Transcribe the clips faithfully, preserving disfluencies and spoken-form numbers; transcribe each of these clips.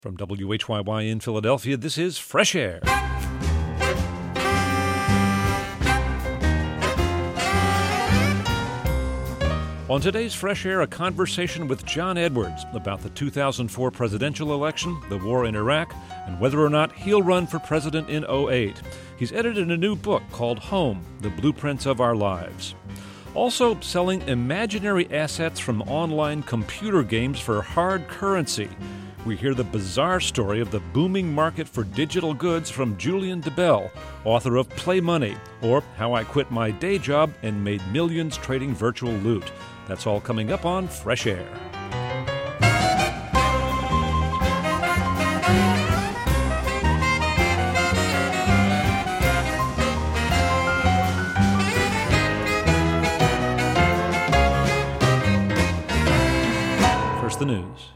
From W H Y Y in Philadelphia, this is Fresh Air. On today's Fresh Air, a conversation with John Edwards about the two thousand four presidential election, the war in Iraq, and whether or not he'll run for president in oh eight. He's edited a new book called Home, The Blueprints of Our Lives. Also selling imaginary assets from online computer games for hard currency. We hear the bizarre story of the booming market for digital goods from Julian DeBell, author of Play Money, or How I Quit My Day Job and Made Millions Trading Virtual Loot. That's all coming up on Fresh Air. First, the news.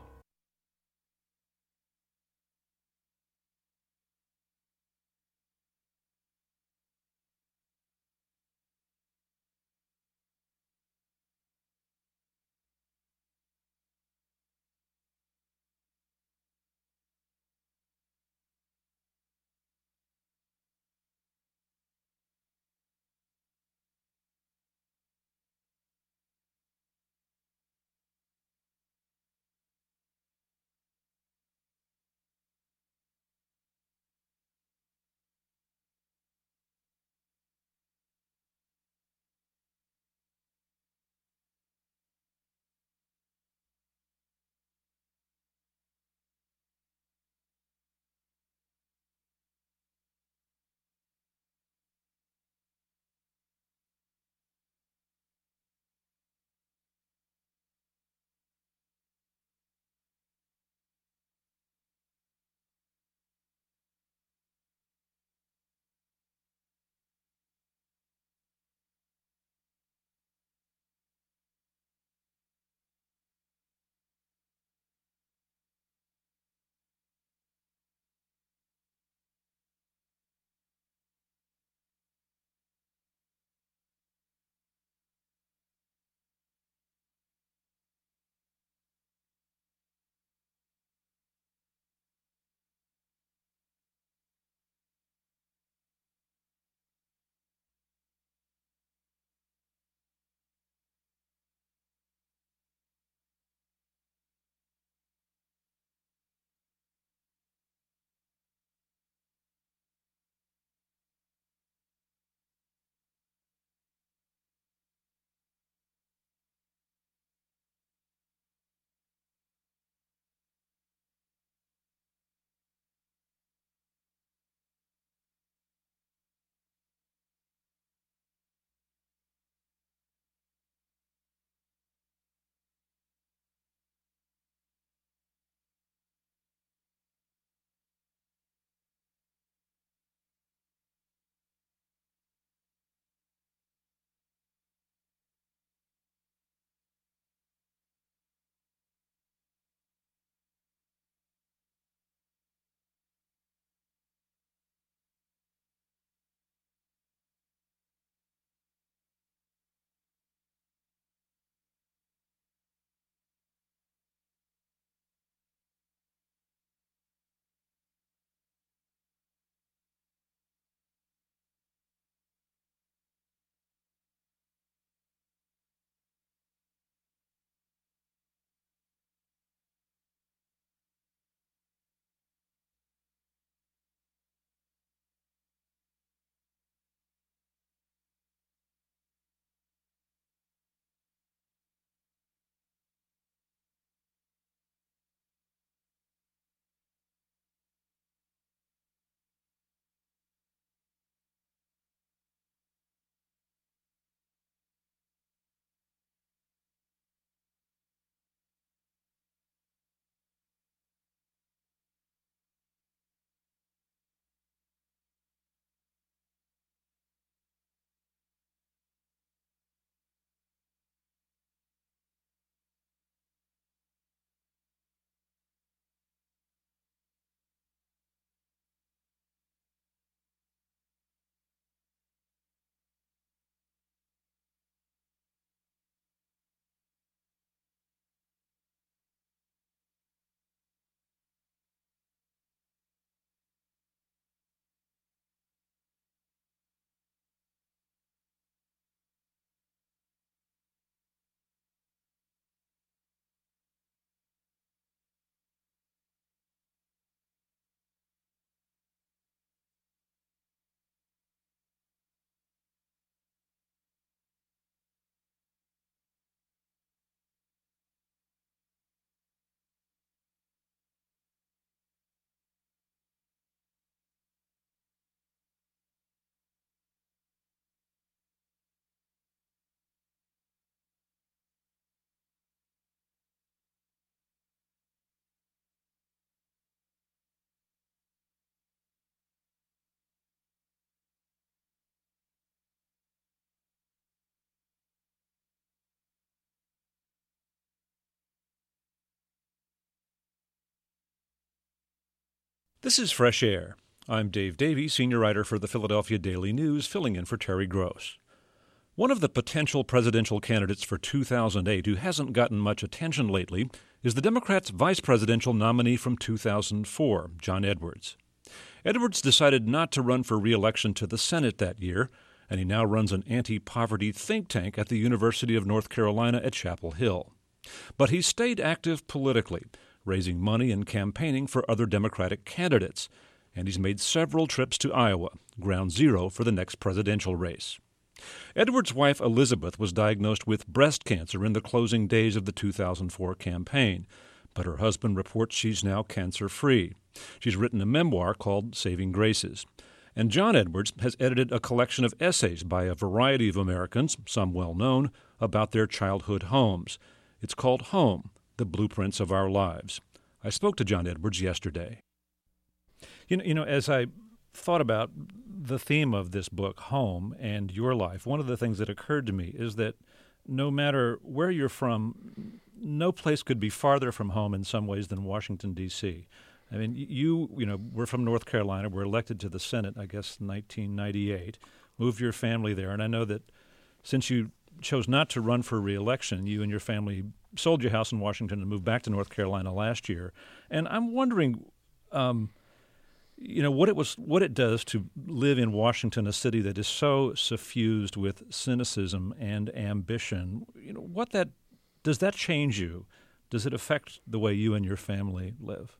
This is Fresh Air. I'm Dave Davey, senior writer for the Philadelphia Daily News, filling in for Terry Gross. One of the potential presidential candidates for two thousand eight who hasn't gotten much attention lately is the Democrats' vice presidential nominee from two thousand four, John Edwards. Edwards decided not to run for re-election to the Senate that year, and he now runs an anti-poverty think tank at the University of North Carolina at Chapel Hill. But he stayed active politically, raising money and campaigning for other Democratic candidates, and he's made several trips to Iowa, ground zero for the next presidential race. Edwards' wife Elizabeth was diagnosed with breast cancer in the closing days of the two thousand four campaign, but her husband reports she's now cancer-free. She's written a memoir called Saving Graces. And John Edwards has edited a collection of essays by a variety of Americans, some well-known, about their childhood homes. It's called Home, The Blueprints of Our Lives. I spoke to John Edwards yesterday. You know, you know, as I thought about the theme of this book, Home, and your life, one of the things that occurred to me is that no matter where you're from, no place could be farther from home in some ways than Washington, D C I mean, you, you know, we're from North Carolina. We're elected to the Senate, I guess, nineteen ninety-eight. Moved your family there, and I know that since you chose not to run for re-election, you and your family sold your house in Washington and moved back to North Carolina last year. And I'm wondering, um, you know, what it was, what it does to live in Washington, a city that is so suffused with cynicism and ambition. You know, what that does that change you? Does it affect the way you and your family live?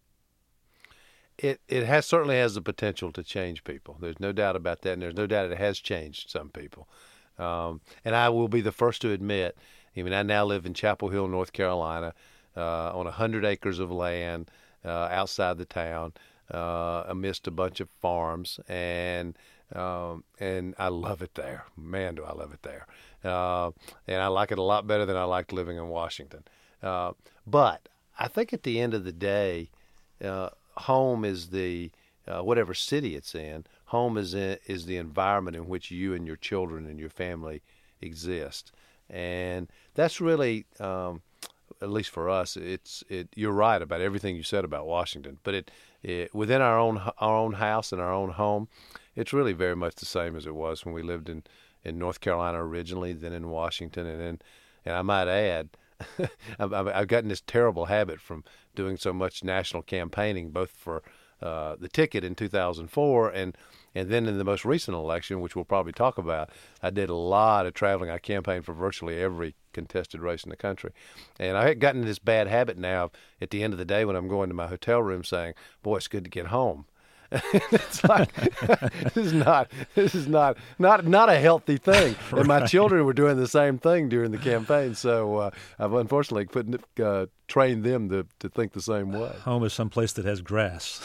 It it has certainly has the potential to change people. There's no doubt about that, and there's no doubt it has changed some people. Um, and I will be the first to admit, I mean, I now live in Chapel Hill, North Carolina, uh, on one hundred acres of land uh, outside the town, uh, amidst a bunch of farms, and um, and I love it there. Man, do I love it there. Uh, and I like it a lot better than I liked living in Washington. Uh, but I think at the end of the day, uh, home is the uh, whatever city it's in. Home is in, is the environment in which you and your children and your family exist, and that's really, um, at least for us, it's it. You're right about everything you said about Washington, but it, it within our own our own house and our own home, it's really very much the same as it was when we lived in, in North Carolina originally, then in Washington, and then, and I might add. I've, I've gotten this terrible habit from doing so much national campaigning, both for uh, the ticket in two thousand four and and then in the most recent election, which we'll probably talk about. I did a lot of traveling. I campaigned for virtually every contested race in the country. And I had gotten this bad habit now at the end of the day when I'm going to my hotel room saying, boy, it's good to get home. It's like this is not this is not not not a healthy thing, right. And my children were doing the same thing during the campaign. So uh, I've unfortunately couldn't uh, train them to, to think the same way. Home is some place that has grass.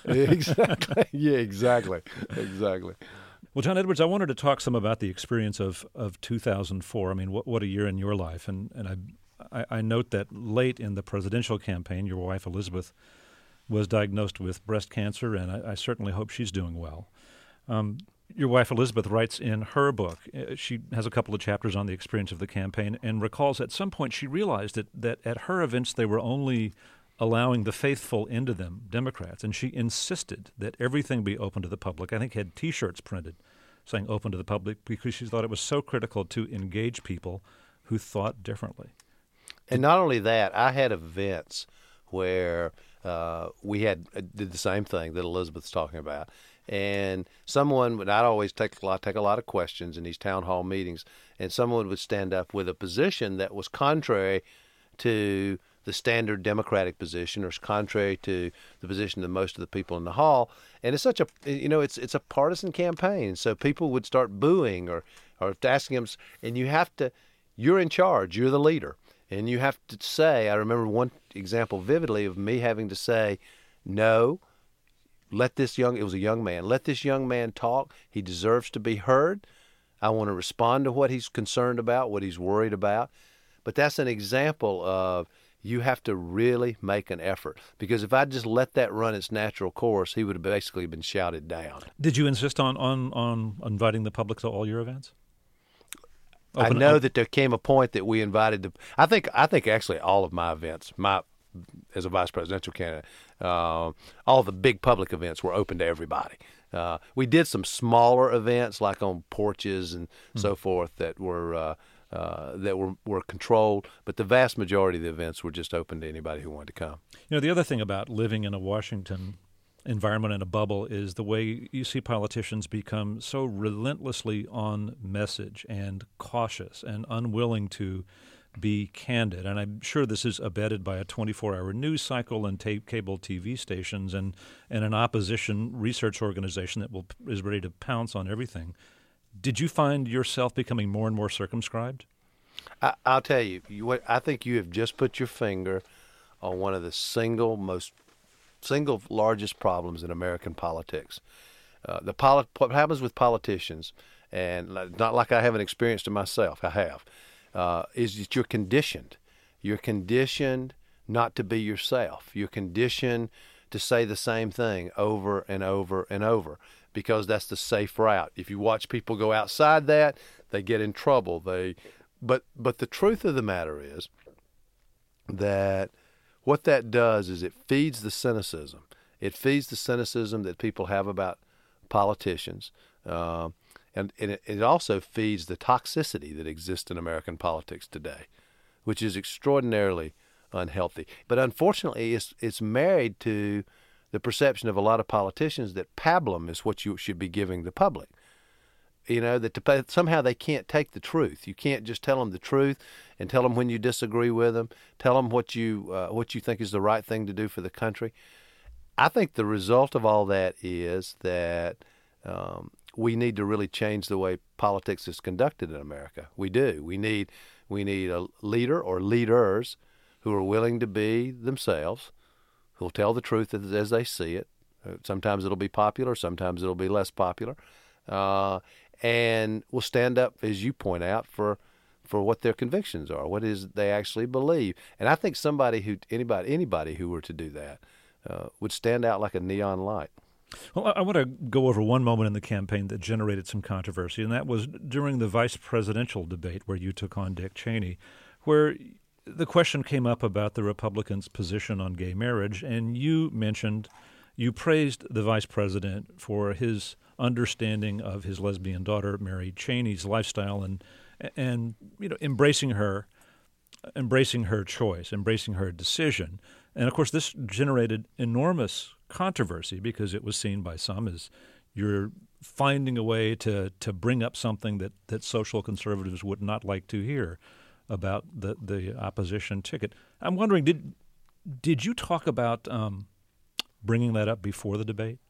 Exactly. Yeah. Exactly. Exactly. Well, John Edwards, I wanted to talk some about the experience of, of two thousand four. I mean, what what a year in your life, and and I, I I note that late in the presidential campaign, your wife Elizabeth was diagnosed with breast cancer, and I, I certainly hope she's doing well. Um, your wife Elizabeth writes in her book, uh, she has a couple of chapters on the experience of the campaign, and recalls at some point she realized that, that at her events they were only allowing the faithful into them, Democrats, and she insisted that everything be open to the public. I think had T-shirts printed saying open to the public because she thought it was so critical to engage people who thought differently. And not only that, I had events where uh, we had uh, did the same thing that Elizabeth's talking about, and someone would I'd always take a lot take a lot of questions in these town hall meetings, and someone would stand up with a position that was contrary to the standard Democratic position, or contrary to the position of most of the people in the hall. And it's such a you know it's it's a partisan campaign, so people would start booing or or asking them, and you have to you're in charge, you're the leader. And you have to say, I remember one example vividly of me having to say, no, let this young, it was a young man, let this young man talk. He deserves to be heard. I want to respond to what he's concerned about, what he's worried about. But that's an example of you have to really make an effort. Because if I just let that run its natural course, he would have basically been shouted down. Did you insist on, on, on inviting the public to all your events? Open, I know open. that there came a point that we invited the. I think I think actually all of my events, my as a vice presidential candidate. Uh, all the big public events were open to everybody. Uh, we did some smaller events like on porches and mm-hmm. so forth that were uh, uh, that were, were controlled, but the vast majority of the events were just open to anybody who wanted to come. You know, the other thing about living in a Washington environment in a bubble is the way you see politicians become so relentlessly on message and cautious and unwilling to be candid. And I'm sure this is abetted by a twenty-four hour news cycle and tape cable T V stations and, and an opposition research organization that will is ready to pounce on everything. Did you find yourself becoming more and more circumscribed? I, I'll tell you, you what, I think you have just put your finger on one of the single most single largest problems in American politics. Uh, the poli- what happens with politicians, and not like I haven't experienced it myself, I have, uh, is that you're conditioned. You're conditioned not to be yourself. You're conditioned to say the same thing over and over and over because that's the safe route. If you watch people go outside that, they get in trouble. They, but but the truth of the matter is that what that does is it feeds the cynicism. It feeds the cynicism that people have about politicians, uh, and, and it, it also feeds the toxicity that exists in American politics today, which is extraordinarily unhealthy. But unfortunately, it's it's married to the perception of a lot of politicians that pablum is what you should be giving the public. You know, that to, somehow they can't take the truth. You can't just tell them the truth and tell them when you disagree with them, tell them what you uh, what you think is the right thing to do for the country. I think the result of all that is that um, we need to really change the way politics is conducted in America. We do. We need we need a leader or leaders who are willing to be themselves, who will tell the truth as, as they see it. Sometimes it'll be popular, sometimes it'll be less popular. Uh, and will stand up, as you point out, for for what their convictions are, what is they actually believe. And I think somebody who anybody anybody who were to do that uh, would stand out like a neon light. Well, I, I want to go over one moment in the campaign that generated some controversy, and that was during the vice presidential debate where you took on Dick Cheney, where the question came up about the Republicans' position on gay marriage, and you mentioned, you praised the vice president for his understanding of his lesbian daughter, Mary Cheney's lifestyle, and and you know embracing her, embracing her choice, embracing her decision. And of course, this generated enormous controversy because it was seen by some as you're finding a way to to bring up something that, that social conservatives would not like to hear about the, the opposition ticket. I'm wondering, did did you talk about um, bringing that up before the debate?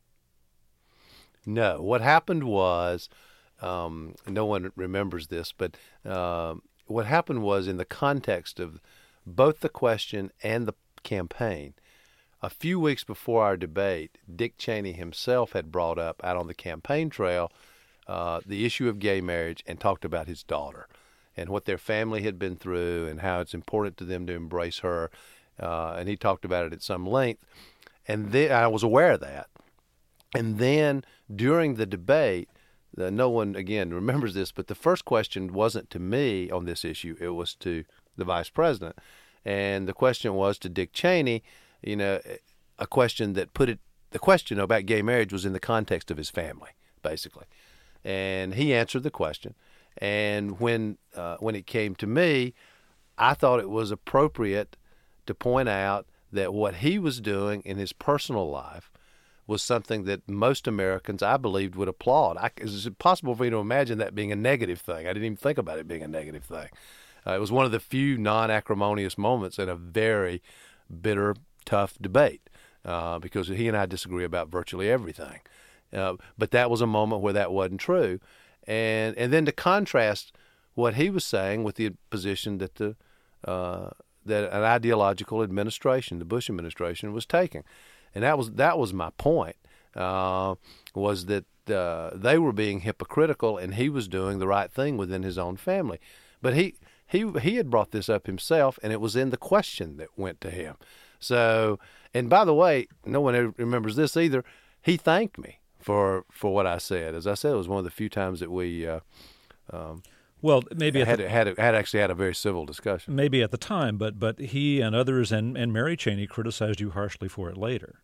No. What happened was, um, no one remembers this, but uh, what happened was in the context of both the question and the campaign, a few weeks before our debate, Dick Cheney himself had brought up out on the campaign trail uh, the issue of gay marriage and talked about his daughter and what their family had been through and how it's important to them to embrace her. Uh, and he talked about it at some length. And then I was aware of that. And then during the debate, the, no one, again, remembers this, but the first question wasn't to me on this issue. It was to the vice president. And the question was to Dick Cheney, you know, a question that put it, the question about gay marriage was in the context of his family, basically. And he answered the question. And when uh, when it came to me, I thought it was appropriate to point out that what he was doing in his personal life was something that most Americans, I believed, would applaud. I, it's impossible for me to imagine that being a negative thing. I didn't even think about it being a negative thing. Uh, it was one of the few non-acrimonious moments in a very bitter, tough debate uh, because he and I disagree about virtually everything. Uh, but that was a moment where that wasn't true. And and then to contrast what he was saying with the position that the uh, that an ideological administration, the Bush administration, was taking. And that was that was my point, uh, was that uh, they were being hypocritical and he was doing the right thing within his own family. But he, he, he had brought this up himself, and it was in the question that went to him. So, and by the way, no one remembers this either, he thanked me for, for what I said. As I said, it was one of the few times that we uh, um, Well, maybe at had, the, had had actually had a very civil discussion. Maybe at the time, but but he and others and, and Mary Cheney criticized you harshly for it later.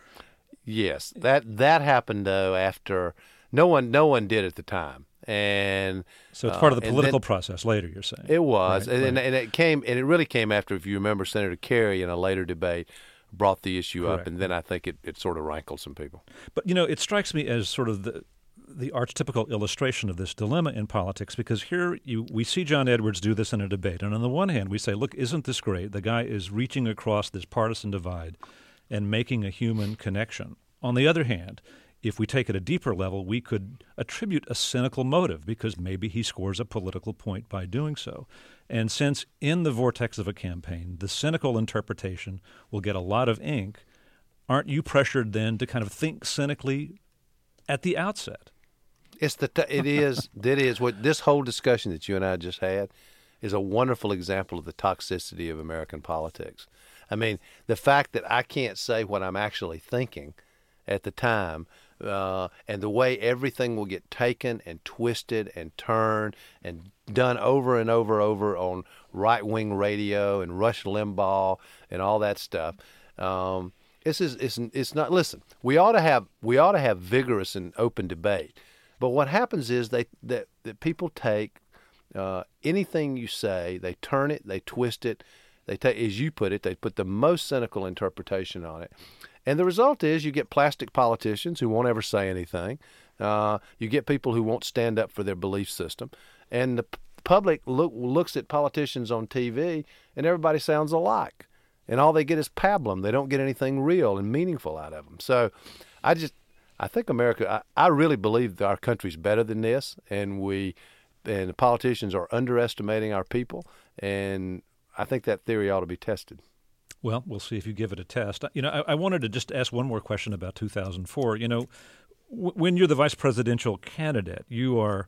Yes, that that happened though after no one no one did at the time, and so it's part of the uh, political then, process later. You're saying it was, right, and, right. and, and it came, and it really came after, if you remember, Senator Kerry in a later debate brought the issue Correct. up, and then I think it, it sort of rankled some people. But you know, it strikes me as sort of the the archetypical illustration of this dilemma in politics, because here you we see John Edwards do this in a debate, and on the one hand we say, look, isn't this great? The guy is reaching across this partisan divide and making a human connection. On the other hand, if we take it a deeper level, we could attribute a cynical motive because maybe he scores a political point by doing so. And since in the vortex of a campaign, the cynical interpretation will get a lot of ink, aren't you pressured then to kind of think cynically at the outset? It's the t- it is it is what this whole discussion that you and I just had is a wonderful example of the toxicity of American politics. I mean, the fact that I can't say what I'm actually thinking at the time, uh, and the way everything will get taken and twisted and turned and done over and over over on right-wing radio and Rush Limbaugh and all that stuff. Um, this is it's it's not. Listen, we ought to have we ought to have vigorous and open debate. But what happens is they that, that people take uh, anything you say, they turn it, they twist it, they take, as you put it, they put the most cynical interpretation on it. And the result is you get plastic politicians who won't ever say anything. Uh, you get people who won't stand up for their belief system. And the p- public look, looks at politicians on T V, and everybody sounds alike. And all they get is pablum. They don't get anything real and meaningful out of them. So I just, I think America, I, I really believe that our country's better than this, and we, and the politicians are underestimating our people, and I think that theory ought to be tested. Well, we'll see if you give it a test. You know, I, I wanted to just ask one more question about two thousand four. You know, w- when you're the vice presidential candidate, you are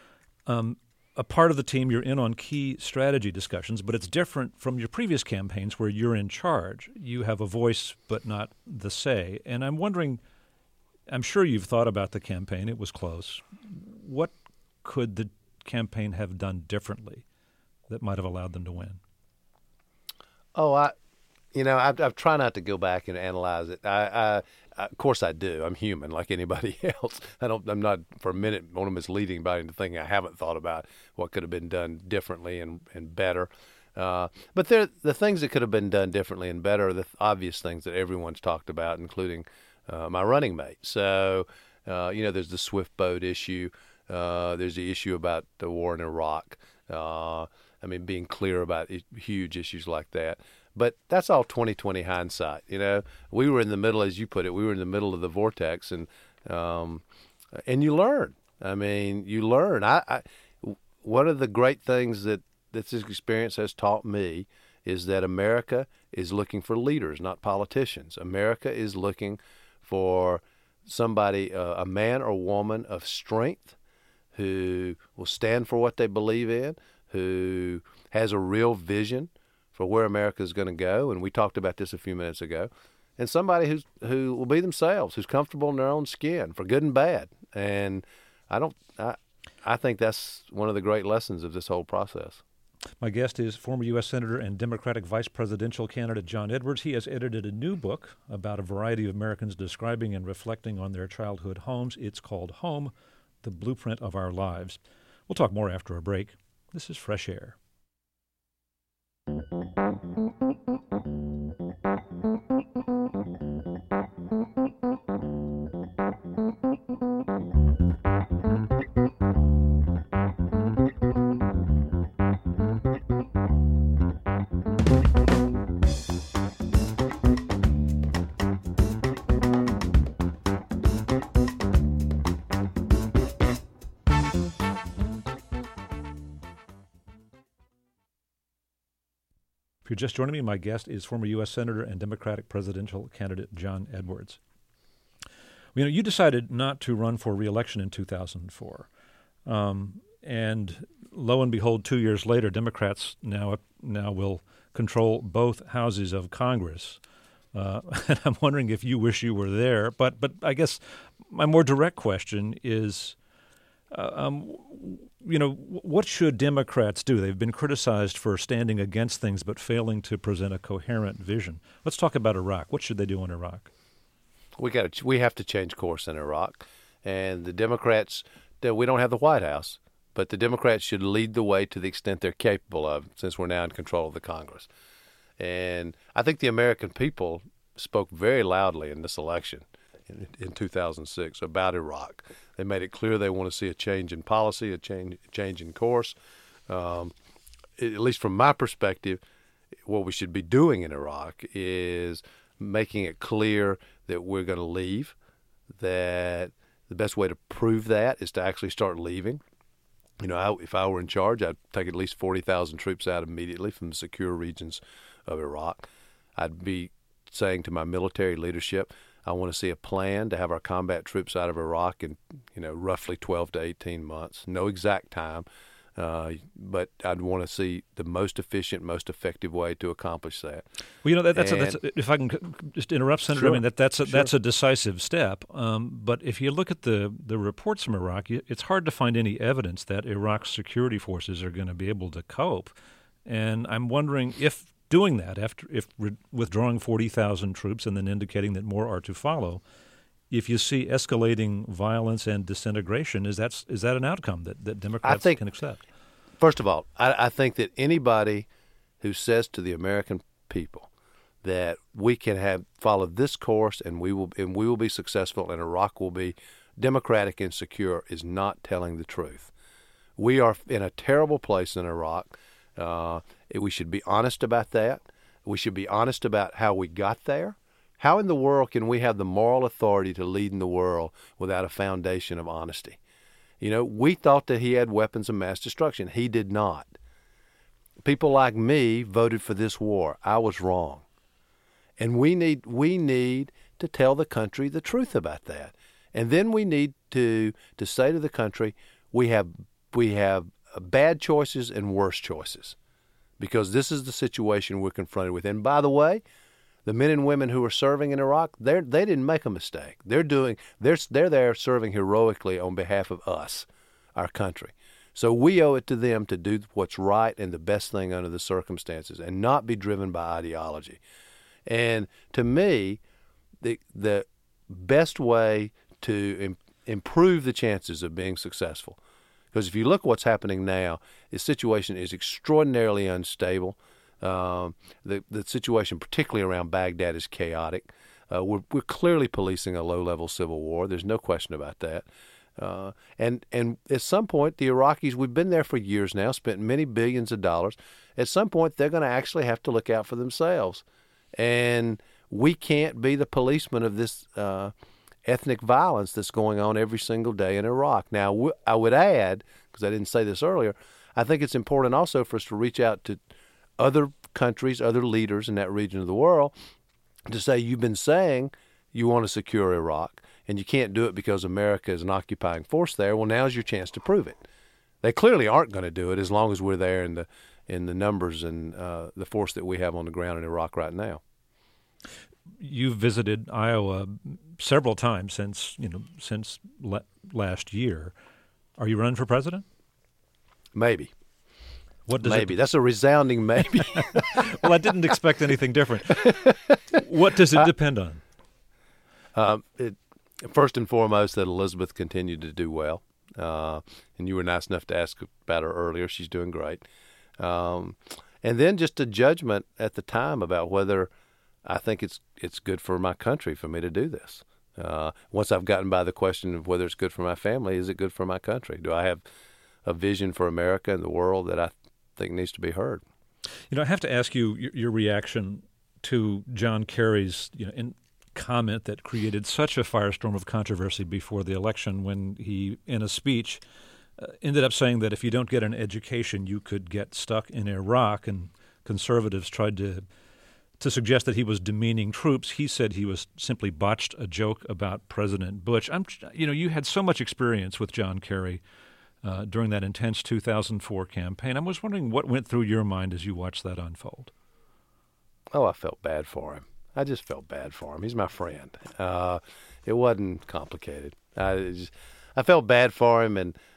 um, a part of the team. You're in on key strategy discussions, but it's different from your previous campaigns where you're in charge. You have a voice, but not the say. And I'm wondering, I'm sure you've thought about the campaign. It was close. What could the campaign have done differently that might have allowed them to win? Oh, I... You know, I've, I've tried not to go back and analyze it. I, I, I, of course, I do. I'm human, like anybody else. I don't. I'm not for a minute want to mislead anybody into thinking I haven't thought about what could have been done differently and and better. Uh, but there, the things that could have been done differently and better are the obvious things that everyone's talked about, including uh, my running mate. So, uh, you know, there's the Swift boat issue. Uh, there's the issue about the war in Iraq. Uh, I mean, being clear about huge issues like that. But that's all twenty twenty hindsight. You know, we were in the middle, as you put it, we were in the middle of the vortex, and um, and you learn. I mean, you learn. I, I one of the great things that, that this experience has taught me is that America is looking for leaders, not politicians. America is looking for somebody, uh, a man or woman of strength who will stand for what they believe in, who has a real vision for where America is going to go, and we talked about this a few minutes ago, and somebody who's who will be themselves, who's comfortable in their own skin, for good and bad. And I don't, I, I think that's one of the great lessons of this whole process. My guest is former U S Senator and Democratic vice presidential candidate John Edwards. He has edited a new book about a variety of Americans describing and reflecting on their childhood homes. It's called Home, The Blueprint of Our Lives. We'll talk more after a break. This is Fresh Air. If you're just joining me, my guest is former U S Senator and Democratic presidential candidate John Edwards. You know, you decided not to run for re-election in two thousand four. Um, and lo and behold, two years later, Democrats now now will control both houses of Congress. Uh, and I'm wondering if you wish you were there. But but I guess my more direct question is, Uh, um, you know, what should Democrats do? They've been criticized for standing against things but failing to present a coherent vision. Let's talk about Iraq. What should they do in Iraq? We got we have to change course in Iraq, and the Democrats. We don't have the White House, but the Democrats should lead the way to the extent they're capable of, since we're now in control of the Congress. And I think the American people spoke very loudly in this election in, in two thousand six about Iraq. They made it clear they want to see a change in policy, a change, change in course. Um, at least from my perspective, what we should be doing in Iraq is making it clear that we're going to leave, that the best way to prove that is to actually start leaving. You know, I, if I were in charge, I'd take at least forty thousand troops out immediately from the secure regions of Iraq. I'd be saying to my military leadership, I want to see a plan to have our combat troops out of Iraq in, you know, roughly twelve to eighteen months. No exact time, uh, but I'd want to see the most efficient, most effective way to accomplish that. Well, you know, that, that's, and, a, that's a, if I can just interrupt, Senator, sure, I mean, that, that's, a, sure. that's a decisive step. Um, but if you look at the, the reports from Iraq, it's hard to find any evidence that Iraq's security forces are going to be able to cope. And I'm wondering if doing that, after if re- withdrawing forty thousand troops and then indicating that more are to follow, if you see escalating violence and disintegration, is that, is that an outcome that, that Democrats I think, can accept? First of all, I, I think that anybody who says to the American people that we can have follow this course and we will and we will be successful and Iraq will be democratic and secure is not telling the truth. We are in a terrible place in Iraq. Uh, we should be honest about that. We should be honest about how we got there. How in the world can we have the moral authority to lead in the world without a foundation of honesty? You know, we thought that he had weapons of mass destruction. He did not. People like me voted for this war. I was wrong. And we need we need to tell the country the truth about that. And then we need to to say to the country, we have we have bad choices and worse choices, because this is the situation we're confronted with. And by the way, the men and women who are serving in Iraq, they they didn't make a mistake. They're doing they're they're there serving heroically on behalf of us, our country. So we owe it to them to do what's right and the best thing under the circumstances, and not be driven by ideology. And to me, the the best way to im- improve the chances of being successful, because if you look what's happening now, the situation is extraordinarily unstable. Um, the the situation, particularly around Baghdad, is chaotic. Uh, we're we're clearly policing a low-level civil war. There's no question about that. Uh, and and at some point, the Iraqis, we've been there for years now, spent many billions of dollars. At some point, they're going to actually have to look out for themselves. And we can't be the policeman of this uh, ethnic violence that's going on every single day in Iraq. Now, w- I would add, because I didn't say this earlier, I think it's important also for us to reach out to other countries, other leaders in that region of the world, to say, you've been saying you want to secure Iraq, and you can't do it because America is an occupying force there. Well, now's your chance to prove it. They clearly aren't going to do it as long as we're there in the in the numbers and uh, the force that we have on the ground in Iraq right now. You've visited Iowa several times since you know since le- last year. Are you running for president? Maybe. What does maybe it... that's a resounding maybe. Well, I didn't expect anything different. What does it depend on? Um, it, first and foremost, that Elizabeth continued to do well, uh, and you were nice enough to ask about her earlier. She's doing great. Um, and then just a judgment at the time about whether I think it's it's good for my country for me to do this. Uh, once I've gotten by the question of whether it's good for my family, is it good for my country? Do I have a vision for America and the world that I think needs to be heard? You know, I have to ask you your, your reaction to John Kerry's you know, in comment that created such a firestorm of controversy before the election when he, in a speech, uh, ended up saying that if you don't get an education, you could get stuck in Iraq, and conservatives tried to to suggest that he was demeaning troops. He said he was simply botched a joke about President Bush. I'm, you know, you had so much experience with John Kerry uh, during that intense two thousand four campaign. I was wondering what went through your mind as you watched that unfold. Oh, I felt bad for him. I just felt bad for him. He's my friend. Uh, it wasn't complicated. I just, I felt bad for him, and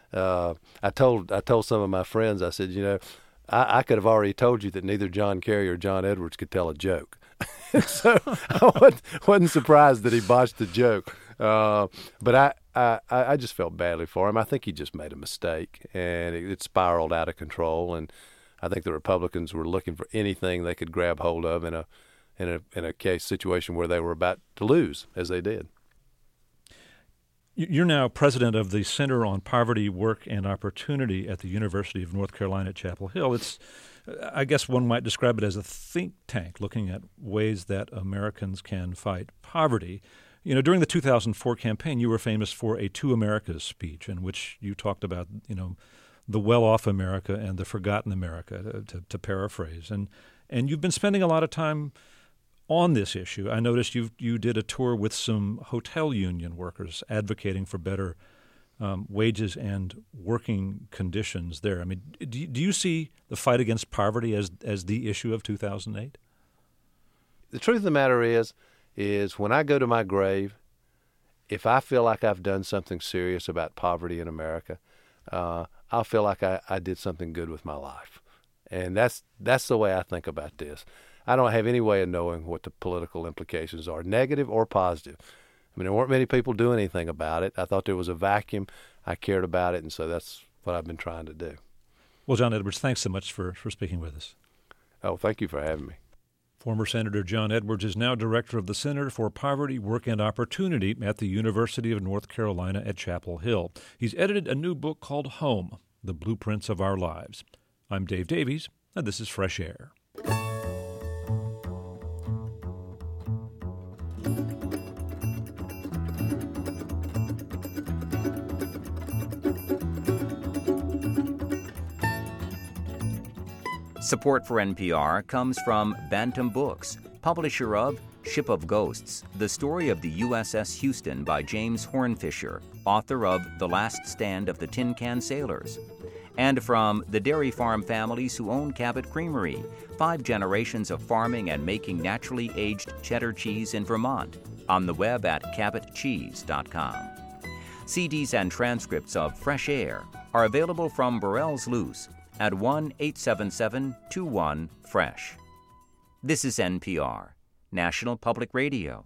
uh, I told I told some of my friends, I said, you know, I, I could have already told you that neither John Kerry or John Edwards could tell a joke. So I wasn't, wasn't surprised that he botched the joke. Uh, but I, I, I just felt badly for him. I think he just made a mistake, and it, it spiraled out of control. And I think the Republicans were looking for anything they could grab hold of in a in a in a case situation where they were about to lose, as they did. You're now president of the Center on Poverty, Work, and Opportunity at the University of North Carolina at Chapel Hill. It's, I guess one might describe it as a think tank looking at ways that Americans can fight poverty. You know, during the two thousand four campaign, you were famous for a Two Americas speech in which you talked about, you know, the well-off America and the forgotten America, to, to, to paraphrase. And and you've been spending a lot of time on this issue. I noticed you you did a tour with some hotel union workers advocating for better um, wages and working conditions there. I mean, do you, do you see the fight against poverty as as the issue of two thousand eight? The truth of the matter is, is when I go to my grave, if I feel like I've done something serious about poverty in America, uh, I'll feel like I, I did something good with my life. And that's that's the way I think about this. I don't have any way of knowing what the political implications are, negative or positive. I mean, there weren't many people doing anything about it. I thought there was a vacuum. I cared about it, and so that's what I've been trying to do. Well, John Edwards, thanks so much for, for speaking with us. Oh, thank you for having me. Former Senator John Edwards is now director of the Center for Poverty, Work, and Opportunity at the University of North Carolina at Chapel Hill. He's edited a new book called Home, The Blueprints of Our Lives. I'm Dave Davies, and this is Fresh Air. Support for N P R comes from Bantam Books, publisher of Ship of Ghosts, the story of the U S S Houston by James Hornfisher, author of The Last Stand of the Tin Can Sailors. And from the dairy farm families who own Cabot Creamery, five generations of farming and making naturally aged cheddar cheese in Vermont, on the web at cabot cheese dot com. C Ds and transcripts of Fresh Air are available from Burrell's Loose at one eight seven seven two one fresh. This is N P R, National Public Radio.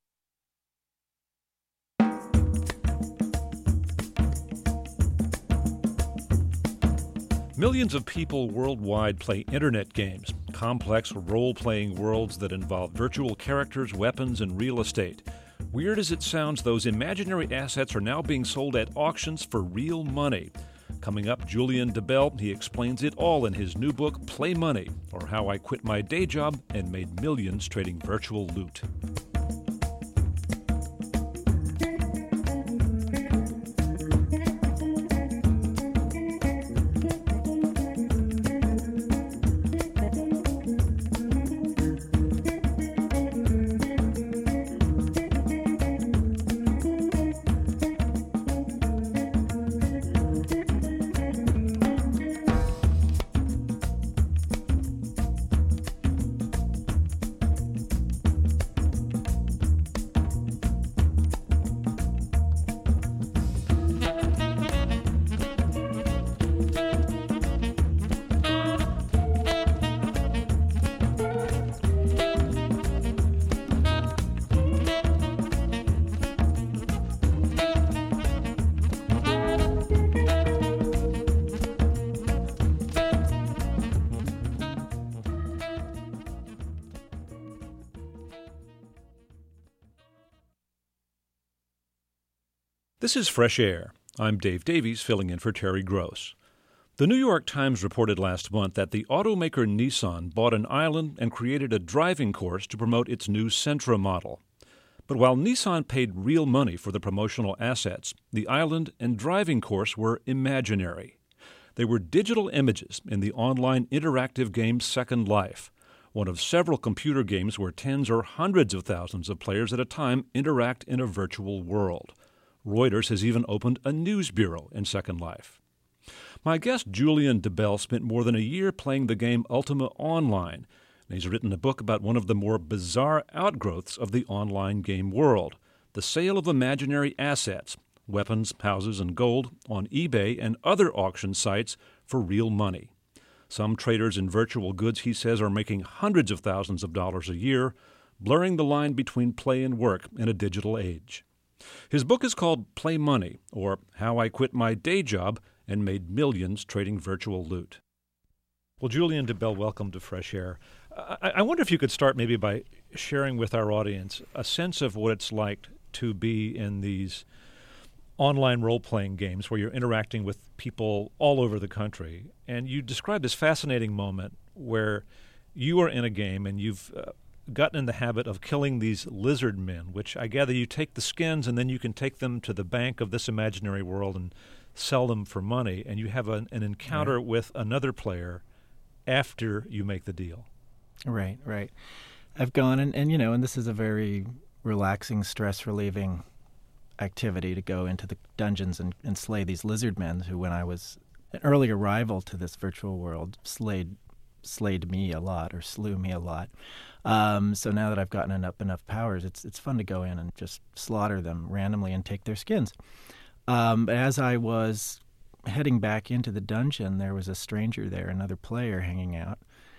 Millions of people worldwide play internet games, complex role-playing worlds that involve virtual characters, weapons, and real estate. Weird as it sounds, those imaginary assets are now being sold at auctions for real money. Coming up, Julian DeBell, he explains it all in his new book, Play Money, or How I Quit My Day Job and Made Millions Trading Virtual Loot. This is Fresh Air. I'm Dave Davies, filling in for Terry Gross. The New York Times reported last month that the automaker Nissan bought an island and created a driving course to promote its new Sentra model. But while Nissan paid real money for the promotional assets, the island and driving course were imaginary. They were digital images in the online interactive game Second Life, one of several computer games where tens or hundreds of thousands of players at a time interact in a virtual world. Reuters has even opened a news bureau in Second Life. My guest, Julian DeBell, spent more than a year playing the game Ultima Online, and he's written a book about one of the more bizarre outgrowths of the online game world, the sale of imaginary assets, weapons, houses, and gold on eBay and other auction sites for real money. Some traders in virtual goods, he says, are making hundreds of thousands of dollars a year, blurring the line between play and work in a digital age. His book is called Play Money, or How I Quit My Day Job and Made Millions Trading Virtual Loot. Well, Julian DeBell, welcome to Fresh Air. I, I wonder if you could start maybe by sharing with our audience a sense of what it's like to be in these online role-playing games where you're interacting with people all over the country. And you described this fascinating moment where you are in a game and you've uh, gotten in the habit of killing these lizard men, which I gather you take the skins and then you can take them to the bank of this imaginary world and sell them for money. And you have an, an encounter right. with another player after you make the deal. Right, right. I've gone and, and, you know, and this is a very relaxing, stress-relieving activity to go into the dungeons and, and slay these lizard men who, when I was an early arrival to this virtual world, slayed slayed me a lot or slew me a lot. Um, so now that I've gotten up enough powers, it's it's fun to go in and just slaughter them randomly and take their skins. Um, as I was heading back into the dungeon, there was a stranger there, another player hanging out.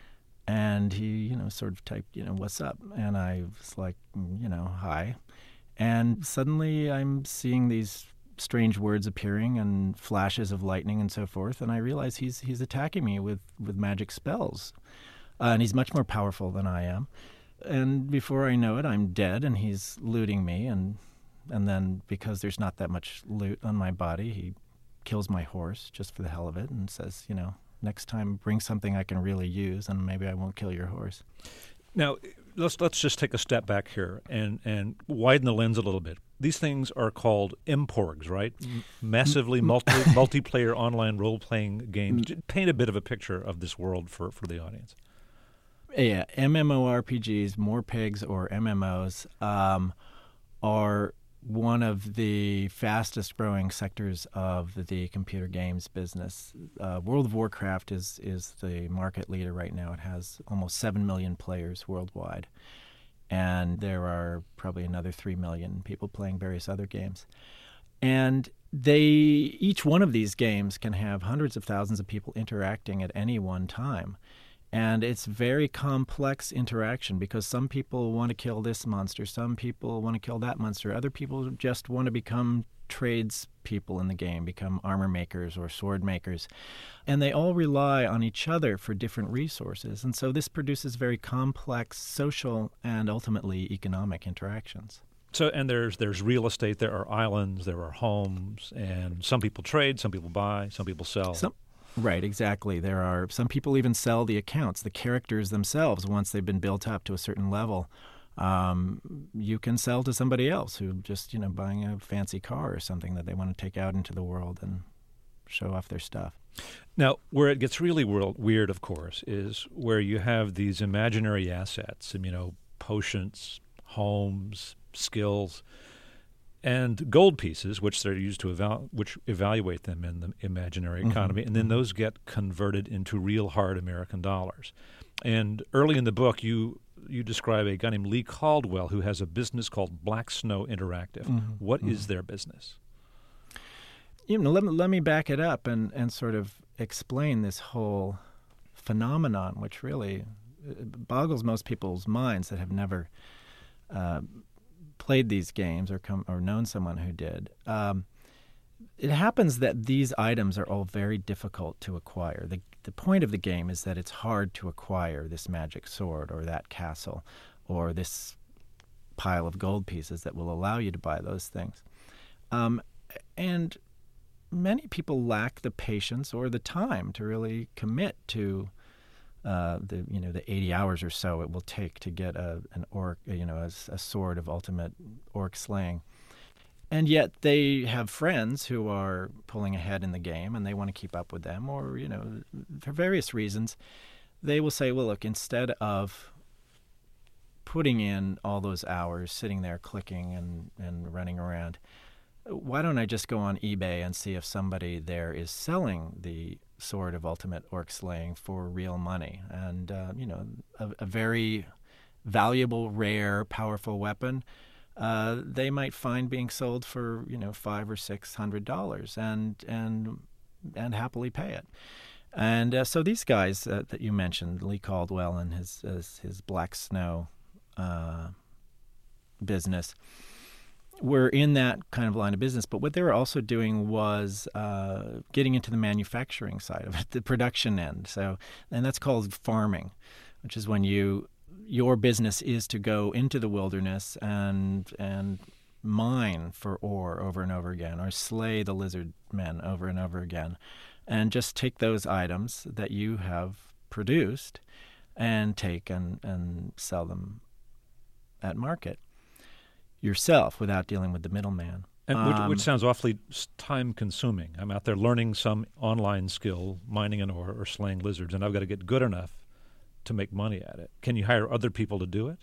And he, you know, sort of typed, you know, what's up? And I was like, you know, hi. And suddenly I'm seeing these strange words appearing and flashes of lightning and so forth. And I realize he's he's attacking me with, with magic spells. Uh, and he's much more powerful than I am. And before I know it, I'm dead and he's looting me. And and then because there's not that much loot on my body, he kills my horse just for the hell of it and says, you know, next time bring something I can really use and maybe I won't kill your horse. Now, let's let's just take a step back here and, and widen the lens a little bit. These things are called M P O R Gs, right? Massively multi, multiplayer online role-playing games. Paint a bit of a picture of this world for, for the audience. Yeah, MMORPGs, more pigs or M M Os, um, are one of the fastest growing sectors of the computer games business. Uh, World of Warcraft is is the market leader right now. It has almost seven million players worldwide. And there are probably another three million people playing various other games. And they each one of these games can have hundreds of thousands of people interacting at any one time. And it's very complex interaction because some people want to kill this monster, some people want to kill that monster, other people just want to become tradespeople in the game, become armor makers or sword makers. And they all rely on each other for different resources. And so this produces very complex social and ultimately economic interactions. So, and there's there's real estate, there are islands, there are homes, and some people trade, some people buy, some people sell. Some, Right, exactly. There are some people even sell the accounts, the characters themselves, once they've been built up to a certain level. Um, you can sell to somebody else who just, you know, buying a fancy car or something that they want to take out into the world and show off their stuff. Now, where it gets really world, weird, of course, is where you have these imaginary assets, you know, potions, homes, skills, and gold pieces, which they're used to eval- which evaluate them in the imaginary economy, mm-hmm. and then those get converted into real hard American dollars. And early in the book, you you describe a guy named Lee Caldwell who has a business called Black Snow Interactive. Mm-hmm. What mm-hmm. is their business? You know, let me, let me back it up and, and sort of explain this whole phenomenon, which really boggles most people's minds that have never uh, played these games or come or known someone who did. Um, it happens that these items are all very difficult to acquire. The the point of the game is that it's hard to acquire this magic sword or that castle or this pile of gold pieces that will allow you to buy those things. Um, and many people lack the patience or the time to really commit to Uh, the you know the eighty hours or so it will take to get a an orc you know a, a sword of ultimate orc slaying, and yet they have friends who are pulling ahead in the game and they want to keep up with them, or you know for various reasons they will say, well, look, instead of putting in all those hours sitting there clicking and and running around, why don't I just go on eBay and see if somebody there is selling the sword of ultimate orc slaying for real money, and uh, you know, a, a very valuable, rare, powerful weapon uh, they might find being sold for you know five or six hundred dollars, and and and happily pay it. And uh, so these guys uh, that you mentioned, Lee Caldwell and his his, his Black Snow uh, business, were in that kind of line of business. But what they were also doing was uh, getting into the manufacturing side of it, the production end. So, and that's called farming, which is when you your business is to go into the wilderness and and mine for ore over and over again, or slay the lizard men over and over again, and just take those items that you have produced and take and, and sell them at market yourself without dealing with the middleman. And which, Um, which sounds awfully time-consuming. I'm out there learning some online skill, mining an ore or slaying lizards, and I've got to get good enough to make money at it. Can you hire other people to do it?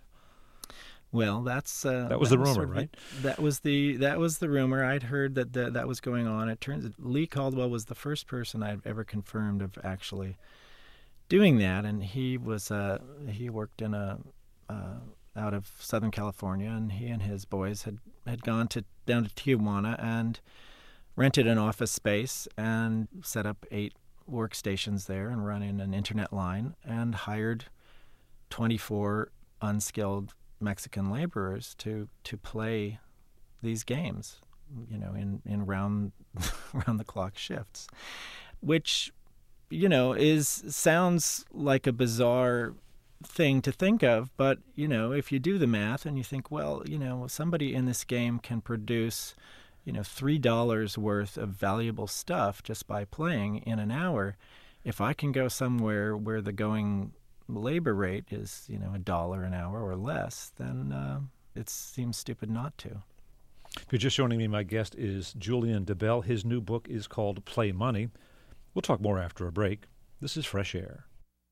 Well, that's uh, That was the rumor, sort of right? the- that was the that was the rumor. I'd heard that the, that was going on. It turns Lee Caldwell was the first person I've ever confirmed of actually doing that, and he was uh, he worked in a uh, out of Southern California, and he and his boys had, had gone to down to Tijuana and rented an office space and set up eight workstations there and running an internet line and hired twenty-four unskilled Mexican laborers to to play these games, you know, in in round round the clock shifts, which, you know, is sounds like a bizarre thing to think of, but you know, if you do the math and you think, well, you know, somebody in this game can produce, you know, three dollars worth of valuable stuff just by playing in an hour. If I can go somewhere where the going labor rate is, you know, a dollar an hour or less, then uh, it seems stupid not to. If you're just joining me, my guest is Julian DeBell. His new book is called Play Money. We'll talk more after a break. This is Fresh Air.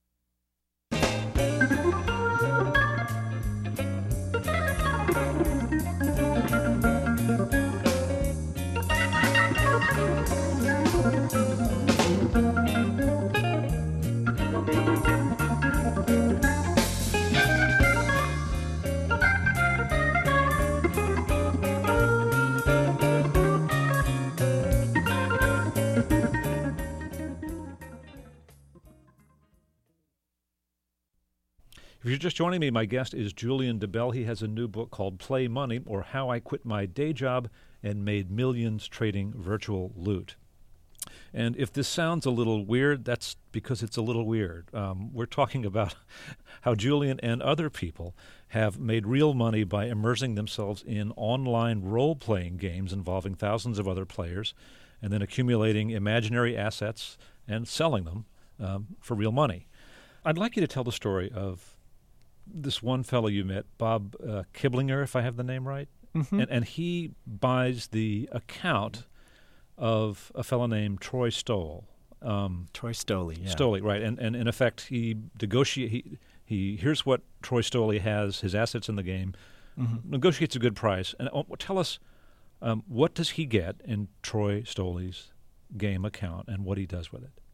If you're just joining me, my guest is Julian DeBell. He has a new book called Play Money, or How I Quit My Day Job and Made Millions Trading Virtual Loot. And if this sounds a little weird, that's because it's a little weird. Um, we're talking about how Julian and other people have made real money by immersing themselves in online role-playing games involving thousands of other players and then accumulating imaginary assets and selling them um, for real money. I'd like you to tell the story of this one fellow you met, Bob uh, Kiblinger, if I have the name right, Mm-hmm. and, and he buys the account of a fellow named Troy Stoll. Um, Troy Stoley, yeah. Stoley, right, and, and in effect he negotiate. He, he here's what Troy Stoley has, his assets in the game, Mm-hmm. negotiates a good price, and uh, tell us um, what does he get in Troy Stoley's game account and what he does with it.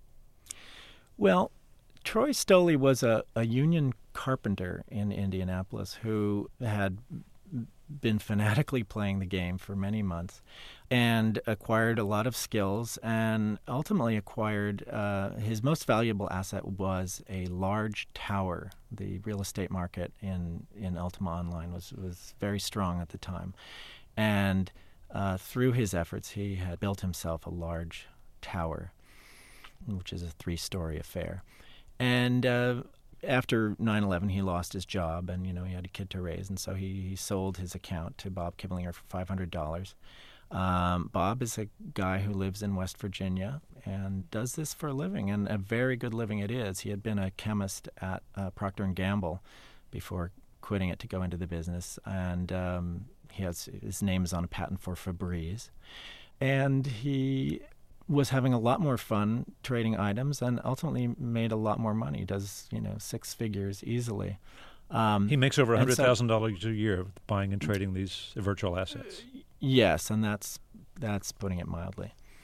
Well, Troy Stoley was a, a union carpenter in Indianapolis who had been fanatically playing the game for many months and acquired a lot of skills and ultimately acquired uh, his most valuable asset was a large tower. The real estate market in, in Ultima Online was, was very strong at the time. And uh, through his efforts, he had built himself a large tower, which is a three-story affair. And uh, after nine eleven, he lost his job, and you know he had a kid to raise, and so he, he sold his account to Bob Kiblinger for five hundred dollars. Um, Bob is a guy who lives in West Virginia and does this for a living, and a very good living it is. He had been a chemist at uh, Procter and Gamble before quitting it to go into the business, and um, he has his name is on a patent for Febreze, and he was having a lot more fun trading items and ultimately made a lot more money. He does, you know, six figures easily. Um, He makes over and one hundred thousand so- dollars a year buying and trading these virtual assets. Yes, and that's that's putting it mildly.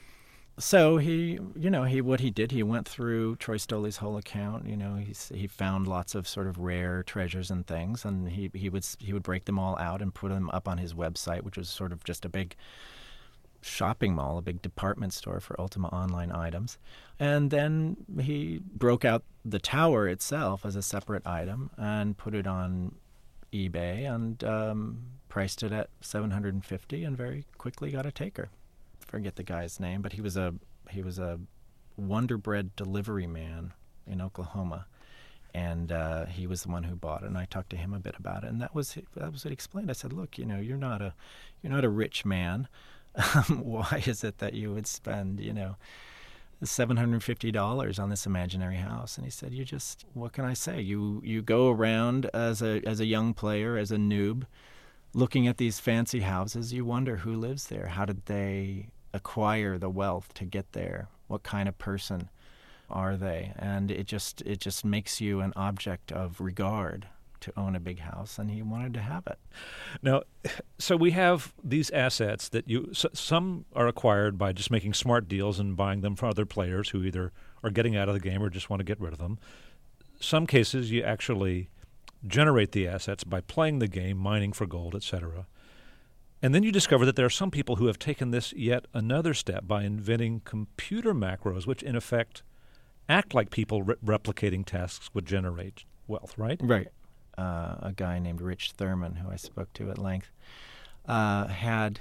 So he, you know, he what he did, he went through Troy Stoley's whole account. You know, he he found lots of sort of rare treasures and things, and he he would he would break them all out and put them up on his website, which was sort of just a big shopping mall, a big department store for Ultima Online items. And then he broke out the tower itself as a separate item and put it on eBay and um, priced it at seven hundred fifty dollars and very quickly got a taker. Forget the guy's name, but he was a he was a Wonder Bread delivery man in Oklahoma, and uh, he was the one who bought it. And I talked to him a bit about it, and that was that was what he explained. I said, "Look, you know, you're not a you're not a rich man. Um, why is it that you would spend, you know, seven hundred fifty dollars on this imaginary house?" And he said, "You just what can I say? You you go around as a as a young player, as a noob, looking at these fancy houses. You wonder who lives there. How did they acquire the wealth to get there? What kind of person are they?" And it just it just makes you an object of regard to own a big house, and he wanted to have it. Now, so we have these assets that you s- some are acquired by just making smart deals and buying them from other players who either are getting out of the game or just want to get rid of them. Some cases you actually generate the assets by playing the game, mining for gold, et cetera. And then you discover that there are some people who have taken this yet another step by inventing computer macros, which in effect act like people re- replicating tasks would generate wealth, right? Right. Uh, a guy named Rich Thurman, who I spoke to at length, uh, had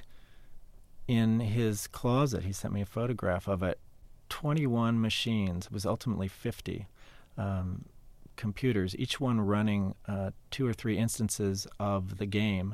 in his closet, he sent me a photograph of it, twenty-one machines. It was ultimately fifty um, computers, each one running uh, two or three instances of the game.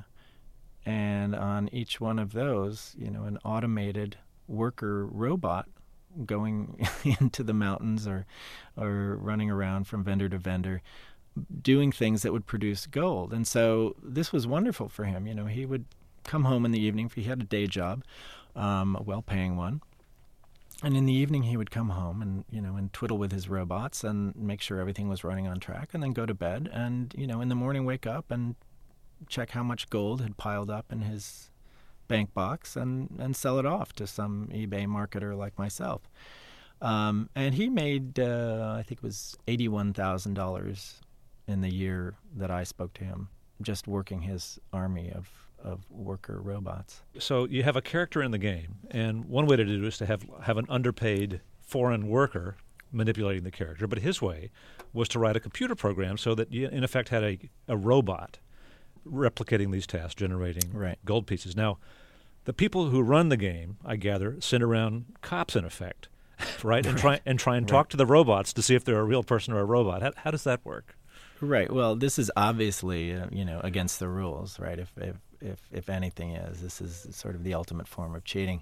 And on each one of those, you know, an automated worker robot going into the mountains or or running around from vendor to vendor, doing things that would produce gold. And so this was wonderful for him. You know, he would come home in the evening. He had a day job, um, a well-paying one. And in the evening, he would come home and, you know, and twiddle with his robots and make sure everything was running on track, and then go to bed. And, you know, in the morning, wake up and check how much gold had piled up in his bank box and, and sell it off to some eBay marketer like myself. Um, and he made, uh, I think it was eighty-one thousand dollars in the year that I spoke to him, just working his army of, of worker robots. So you have a character in the game, and one way to do it is to have have an underpaid foreign worker manipulating the character. But his way was to write a computer program so that you, in effect, had a, a robot replicating these tasks, generating right. gold pieces. Now, the people who run the game, I gather, send around cops, in effect, right, and right. try and try and right. talk to the robots to see if they're a real person or a robot. How, how does that work? Right. Well, this is obviously, uh, you know, against the rules, right? If, if if if anything is, this is sort of the ultimate form of cheating.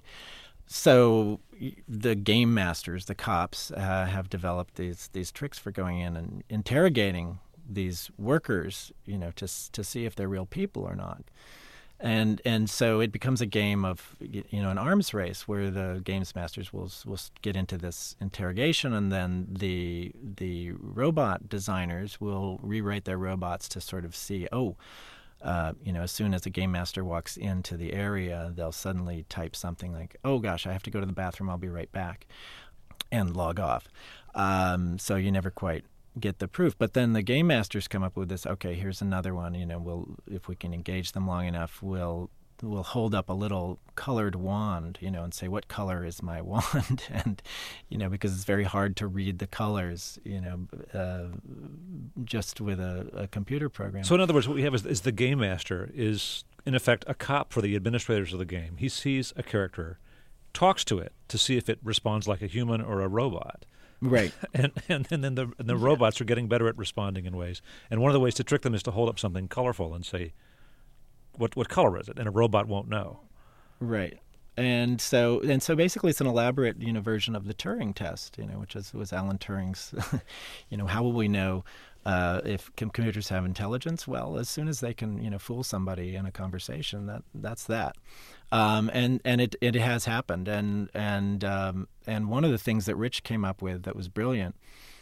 So the game masters, the cops, uh, have developed these these tricks for going in and interrogating these workers, you know, to to see if they're real people or not. And and so it becomes a game of, you know, an arms race where the games masters will will get into this interrogation, and then the the robot designers will rewrite their robots to sort of see, oh, uh, you know, as soon as a game master walks into the area, they'll suddenly type something like, "Oh gosh, I have to go to the bathroom. I'll be right back," and log off. Um, so you never quite get the proof. But then the game masters come up with this, okay, here's another one, you know, we'll, if we can engage them long enough, we'll we'll hold up a little colored wand, you know, and say, what color is my wand? And, you know, because it's very hard to read the colors, you know, uh, just with a, a computer program. So in other words, what we have is, is the game master is, in effect, a cop for the administrators of the game. He sees a character, talks to it to see if it responds like a human or a robot. Right. and, and and then the and the robots are getting better at responding in ways. And one of the ways to trick them is to hold up something colorful and say, what what color is it? And a robot won't know. Right. And so and so basically it's an elaborate, you know, version of the Turing test, you know, which is, was Alan Turing's, you know, how will we know uh, if computers have intelligence? Well, as soon as they can, you know, fool somebody in a conversation, that that's that. Um, and and it, it has happened. And and um, and one of the things that Rich came up with that was brilliant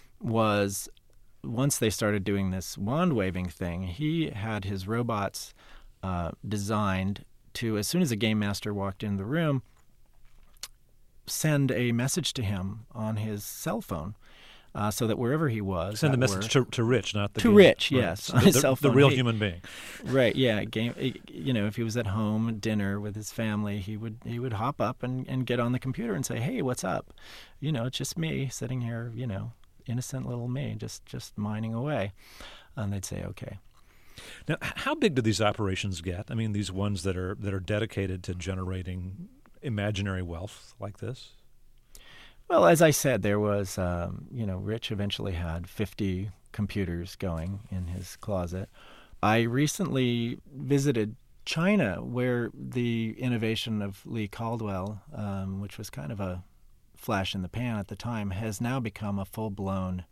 was once they started doing this wand waving thing, he had his robots uh, designed to, as soon as a game master walked in the room, send a message to him on his cell phone. Uh, so that wherever he was, send the message work, to, to Rich, not the to game. Rich, Right. yes, So on the, his the, cell phone. the real He- human being. Right, yeah. Game, you know, if he was at home at dinner with his family, he would he would hop up and, and get on the computer and say, "Hey, what's up?" You know, it's just me sitting here, you know, innocent little me, just just mining away. And they'd say, "Okay." Now, h- how big do these operations get? I mean, these ones that are that are dedicated to generating imaginary wealth like this. Well, as I said, there was, um, you know, Rich eventually had fifty computers going in his closet. I recently visited China, where the innovation of Lee Caldwell, um, which was kind of a flash in the pan at the time, has now become a full-blown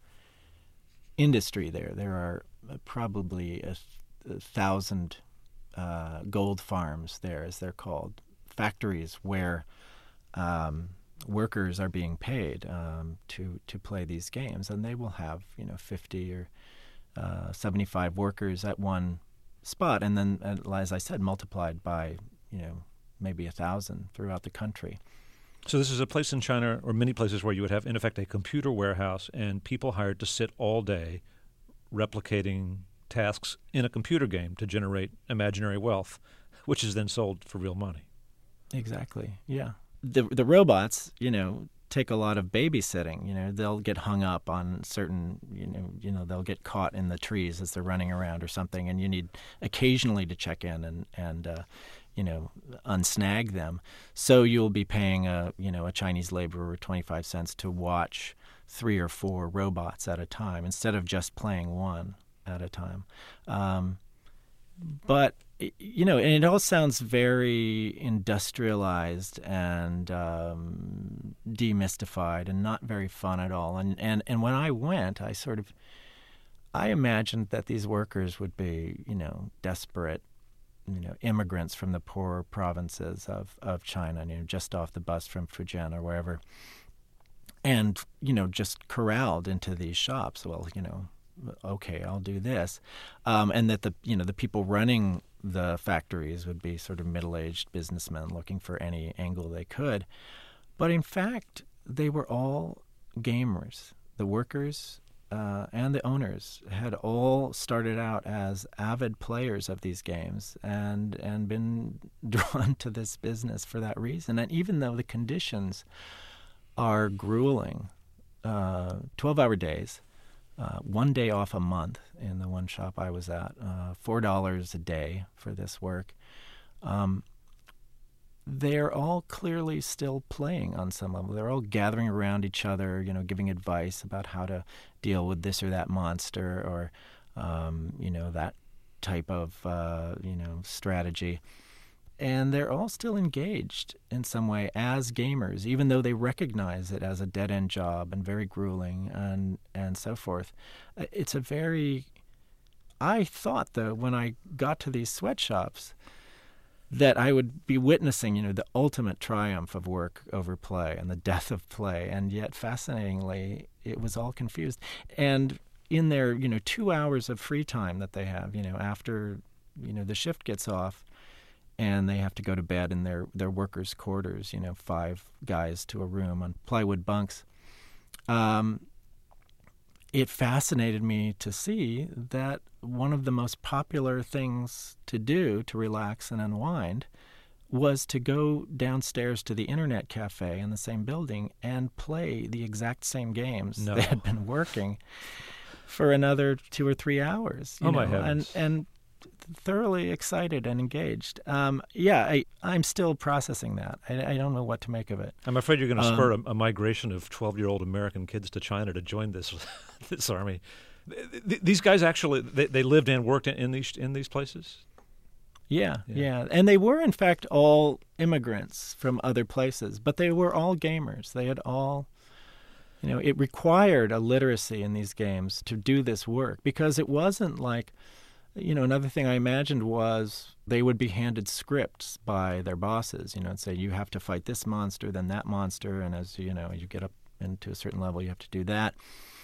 industry there. There are probably a, a thousand uh, gold farms there, as they're called, factories where um, workers are being paid um, to to play these games, and they will have, you know, fifty or uh, seventy-five workers at one spot, and then, uh, as I said, multiplied by, you know, maybe a thousand throughout the country. So this is a place in China, or many places, where you would have, in effect, a computer warehouse and people hired to sit all day replicating tasks in a computer game to generate imaginary wealth, which is then sold for real money. Exactly. Yeah. The the robots, you know, take a lot of babysitting. You know, they'll get hung up on certain, you know, you know, they'll get caught in the trees as they're running around or something, and you need occasionally to check in and and uh, you know, unsnag them. So you'll be paying a you know a Chinese laborer twenty-five cents to watch three or four robots at a time instead of just playing one at a time. Um, but you know, and it all sounds very industrialized and um, demystified and not very fun at all. And, and and when I went, I sort of, I imagined that these workers would be, you know, desperate, you know, immigrants from the poorer provinces of, of China, you know, just off the bus from Fujian or wherever, and, you know, just corralled into these shops. Well, you know, okay, I'll do this. Um, and that the, you know, the people running the factories would be sort of middle-aged businessmen looking for any angle they could. But in fact, they were all gamers. The workers uh, and the owners had all started out as avid players of these games and, and been drawn to this business for that reason. And even though the conditions are grueling, uh, twelve-hour days, Uh, one day off a month in the one shop I was at, uh, four dollars a day for this work. Um, they're all clearly still playing on some level. They're all gathering around each other, you know, giving advice about how to deal with this or that monster or, um, you know, that type of, uh, you know, strategy. And they're all still engaged in some way as gamers, even though they recognize it as a dead-end job and very grueling and, and so forth. It's a very... I thought, though, when I got to these sweatshops, that I would be witnessing, you know, the ultimate triumph of work over play and the death of play. And yet, fascinatingly, it was all confused. And in their, you know, two hours of free time that they have, you know, after, you know, the shift gets off, and they have to go to bed in their, their workers' quarters, you know, five guys to a room on plywood bunks. Um, it fascinated me to see that one of the most popular things to do to relax and unwind was to go downstairs to the internet cafe in the same building and play the exact same games No. they had been working for another two or three hours. You Oh, know? my heavens. And, and thoroughly excited and engaged. Um, yeah, I, I'm still processing that. I, I don't know what to make of it. I'm afraid you're going to Um, spur a, a migration of twelve-year-old American kids to China to join this this army. Th- th- these guys actually they, they lived and worked in, in these in these places. Yeah, Yeah. yeah, and they were in fact all immigrants from other places, but they were all gamers. They had all, you know, it required a literacy in these games to do this work because it wasn't like, you know, another thing I imagined was they would be handed scripts by their bosses, you know, and say, you have to fight this monster, then that monster, and as, you know, you get up into a certain level, you have to do that.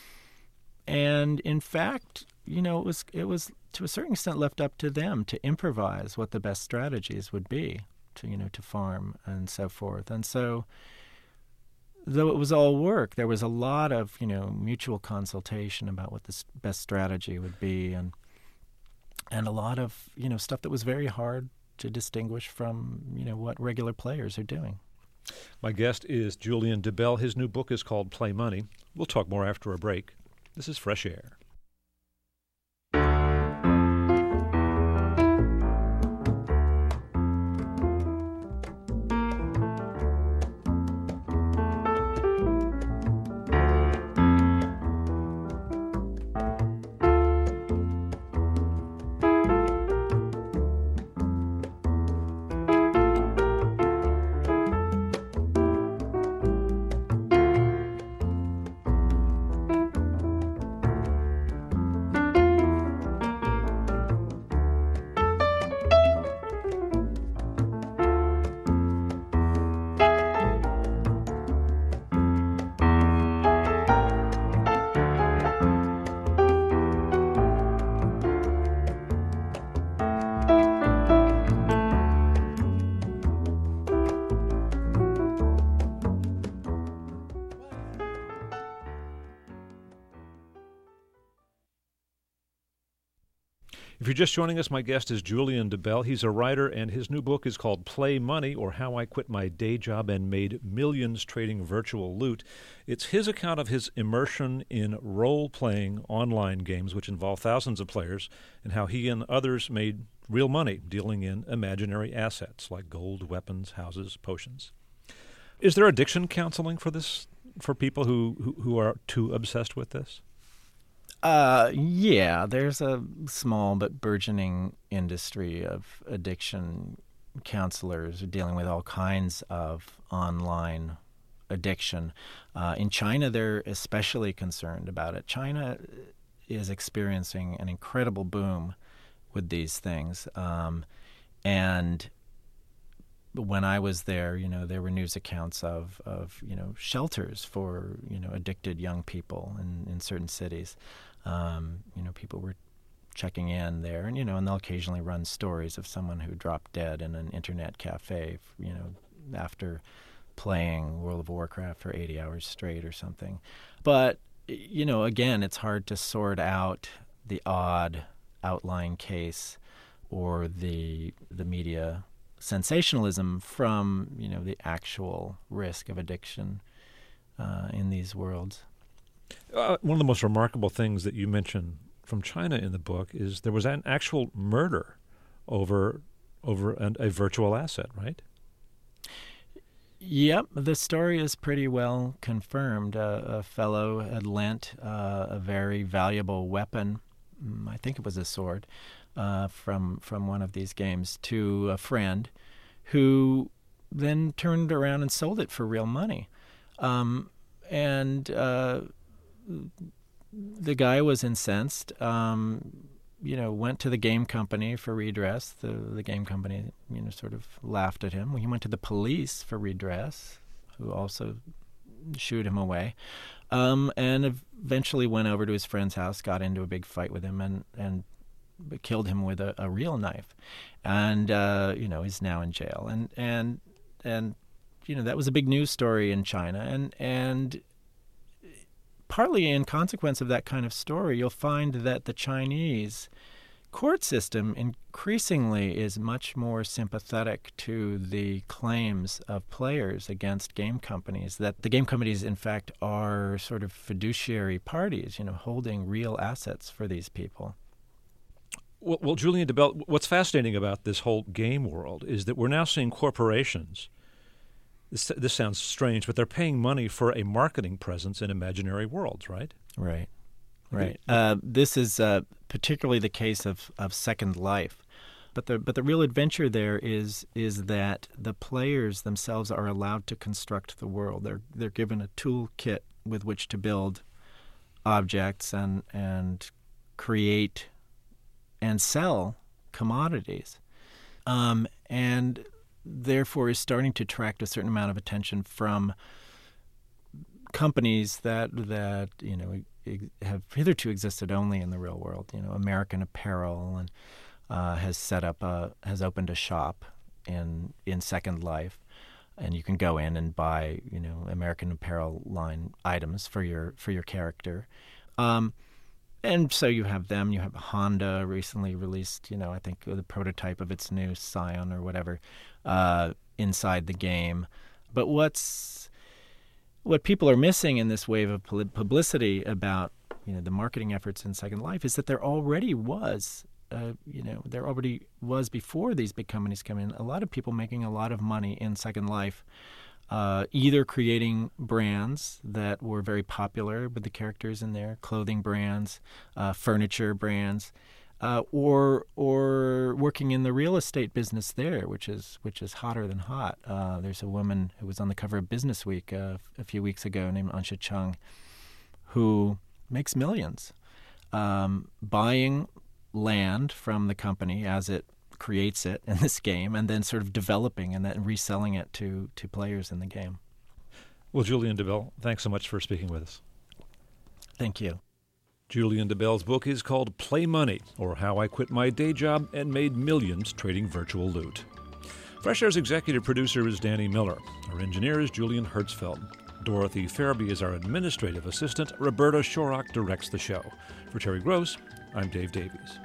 And in fact, you know, it was it was to a certain extent left up to them to improvise what the best strategies would be to, you know, to farm and so forth. And so though it was all work, there was a lot of, you know, mutual consultation about what the s- best strategy would be, and and a lot of, you know, stuff that was very hard to distinguish from, you know, what regular players are doing. My guest is Julian DeBell. His new book is called Play Money. We'll talk more after a break. This is Fresh Air. If you're just joining us, my guest is Julian DeBell. He's a writer, and his new book is called Play Money, or How I Quit My Day Job and Made Millions Trading Virtual Loot. It's his account of his immersion in role-playing online games, which involve thousands of players, and how he and others made real money dealing in imaginary assets like gold, weapons, houses, potions. Is there addiction counseling for this, for people who, who, who are too obsessed with this? Uh, yeah, there's a small but burgeoning industry of addiction counselors dealing with all kinds of online addiction. Uh, in China, they're especially concerned about it. China is experiencing an incredible boom with these things. Um, and when I was there, you know, there were news accounts of, of you know, shelters for, you know, addicted young people in, in certain cities. Um, you know, people were checking in there, and, you know, and they'll occasionally run stories of someone who dropped dead in an internet cafe, you know, after playing World of Warcraft for eighty hours straight or something. But, you know, again, it's hard to sort out the odd outlying case or the the media sensationalism from, you know, the actual risk of addiction uh, in these worlds. Uh, one of the most remarkable things that you mention from China in the book is there was an actual murder over over an, a virtual asset, right? Yep, the story is pretty well confirmed. Uh, a fellow had lent uh, a very valuable weapon, I think it was a sword, uh, from from one of these games to a friend, who then turned around and sold it for real money. Um, and uh, the guy was incensed, um, you know, went to the game company for redress. The, the game company, you know, sort of laughed at him. He went to the police for redress, who also shooed him away, um, and eventually went over to his friend's house, got into a big fight with him, and, and killed him with a, a real knife. And, uh, you know, he's now in jail. And, and, and, you know, that was a big news story in China. And, and partly in consequence of that kind of story, you'll find that the Chinese court system increasingly is much more sympathetic to the claims of players against game companies, that the game companies, in fact, are sort of fiduciary parties, you know, holding real assets for these people. Well, well, Julian DeBell, what's fascinating about this whole game world is that we're now seeing corporations. This, this sounds strange, but they're paying money for a marketing presence in imaginary worlds, right? Right, right. Uh, this is uh, particularly the case of, of Second Life. But the but the real adventure there is is that the players themselves are allowed to construct the world. They're they're given a toolkit with which to build objects and and create and sell commodities, um, and therefore is starting to attract a certain amount of attention from companies that that you know have hitherto existed only in the real world. You know, American Apparel and uh, has set up a has opened a shop in in Second Life, and you can go in and buy, you know, American Apparel line items for your for your character. Um, and so you have them. You have Honda recently released, you know, I think the prototype of its new Scion or whatever uh, inside the game. But what's what people are missing in this wave of publicity about, you know, the marketing efforts in Second Life is that there already was, uh, you know, there already was before these big companies come in, a lot of people making a lot of money in Second Life, uh, either creating brands that were very popular with the characters in there, clothing brands, uh, furniture brands, uh, or or working in the real estate business there, which is which is hotter than hot. Uh, there's a woman who was on the cover of Business Week uh, a few weeks ago named Ansha Chung, who makes millions um, buying land from the company as it creates it in this game, and then sort of developing and then reselling it to to players in the game. Well, Julian DeBell, thanks so much for speaking with us. Thank you. Julian DeBell's book is called Play Money, or How I Quit My Day Job and Made Millions Trading Virtual Loot. Fresh Air's executive producer is Danny Miller. Our engineer is Julian Hertzfeld. Dorothy Farabee is our administrative assistant. Roberta Shorrock directs the show. For Terry Gross, I'm Dave Davies.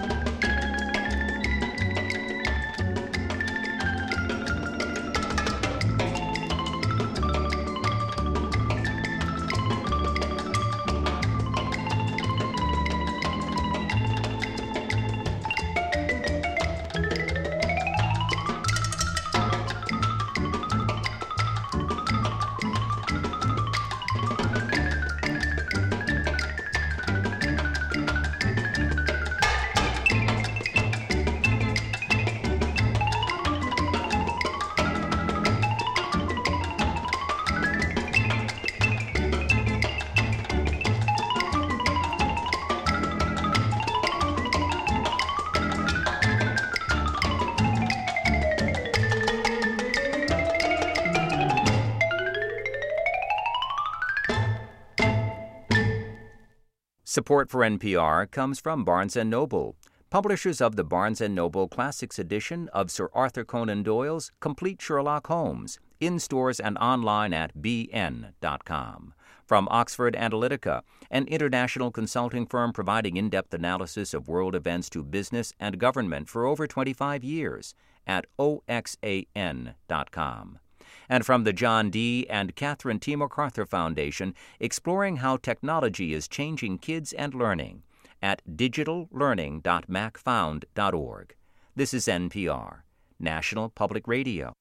Support for N P R comes from Barnes and Noble, publishers of the Barnes and Noble Classics edition of Sir Arthur Conan Doyle's Complete Sherlock Holmes, in stores and online at b n dot com. From Oxford Analytica, an international consulting firm providing in-depth analysis of world events to business and government for over twenty-five years, at o x a n dot com. And from the John D. and Catherine T. MacArthur Foundation, exploring how technology is changing kids and learning, at digital learning dot mac found dot org. This is N P R, National Public Radio.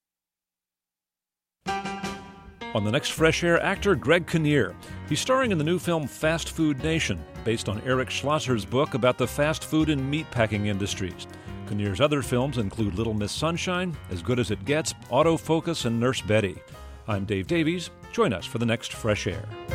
On the next Fresh Air, actor Greg Kinnear. He's starring in the new film Fast Food Nation, based on Eric Schlosser's book about the fast food and meatpacking industries. Kinnear's other films include Little Miss Sunshine, As Good as It Gets, Autofocus, and Nurse Betty. I'm Dave Davies. Join us for the next Fresh Air.